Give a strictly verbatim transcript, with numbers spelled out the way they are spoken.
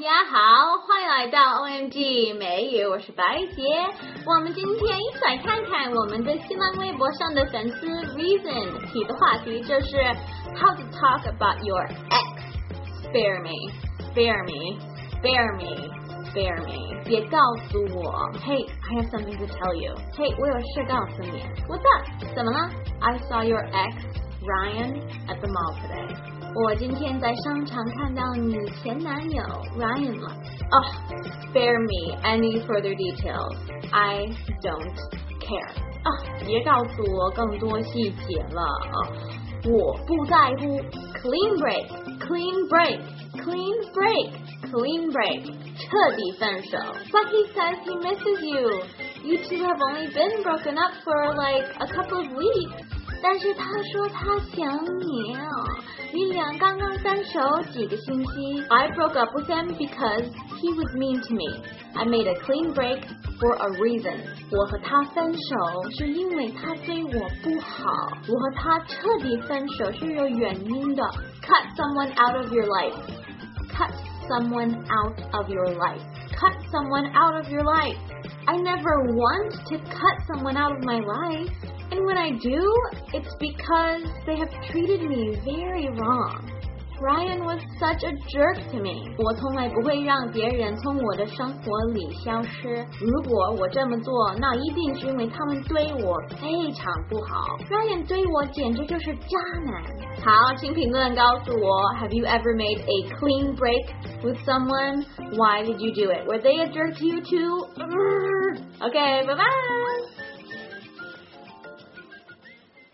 家好，欢迎来到 O M G 美语，我是白洁。我们今天一起来看看我们的新浪微博上的粉丝 Reason 提的话题，就是 How to talk about your ex. Spare me, spare me, spare me, spare me. 别告诉我 Hey, I have something to tell you. Hey, 我有事告诉你。What's up? 怎么了？ I saw your ex, Ryan, at the mall today.我今天在商场看到你前男友 Ryan 了。Oh, spare me any further details. I don't care. 啊，别告诉我更多细节了啊！我不在乎。Clean break, clean break, clean break, clean break. 彻底分手。But he says he misses you. You two have only been broken up for like a couple of weeks. 但是他说他想你啊。你俩刚刚分手几个星期。I broke up with him because he was mean to me. I made a clean break for a reason. 我和他分手是因为他对我不好。我和他彻底分手是有原因的。Cut someone out of your life. Cut someone out of your life. Cut someone out of your life. I never want to cut someone out of my life.And when I do, it's because they have treated me very wrong. Ryan was such a jerk to me. 我从来不会让别人从我的生活里消失。如果我这么做，那一定是因为他们对我非常不好。Ryan 对我简直就是渣男。好，请评论告诉我 Have you ever made a clean break with someone? Why did you do it? Were they a jerk to you too? Okay, bye bye.